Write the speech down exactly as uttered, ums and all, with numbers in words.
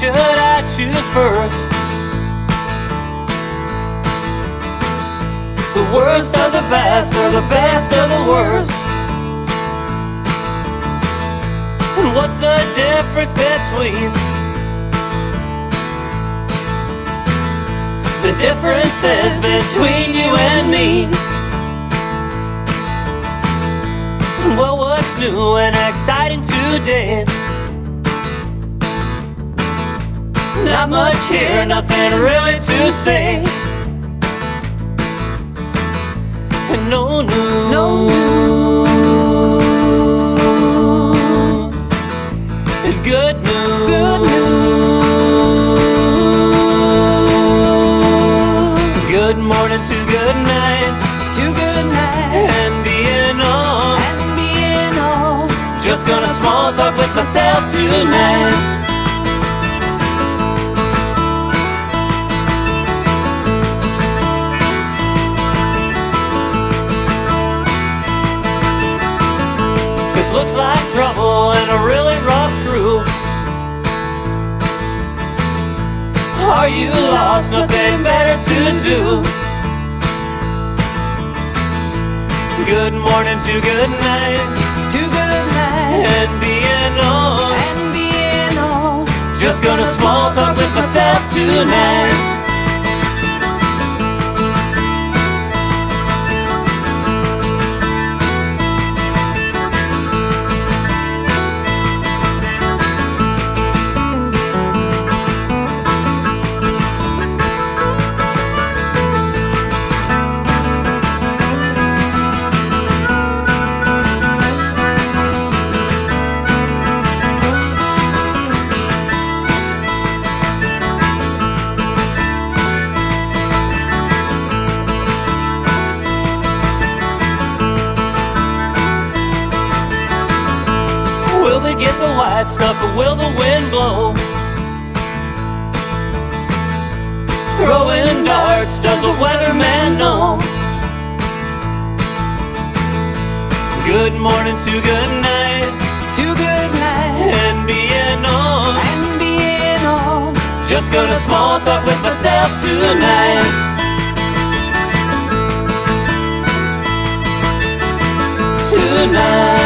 should I choose first? The worst of the best, or the best of the worst? And what's the difference between? The difference is between you and me. Well, what's new and exciting today? Not much here, nothing really to say. And no news, no news is good news. Good news. Good morning to good night, To good night, and being on. and being on. Just gonna small talk with myself tonight. This looks like trouble and a really rough crew. Are you lost? Nothing better to do. Good morning to good night, To good night, and being on. and being on. Just gonna small talk with myself tonight. Will they get the white stuff, or will the wind blow? Throwing darts, does the weatherman know? Good morning to good night, To good night, and being on. and being on. Just gonna small talk with myself tonight. Tonight.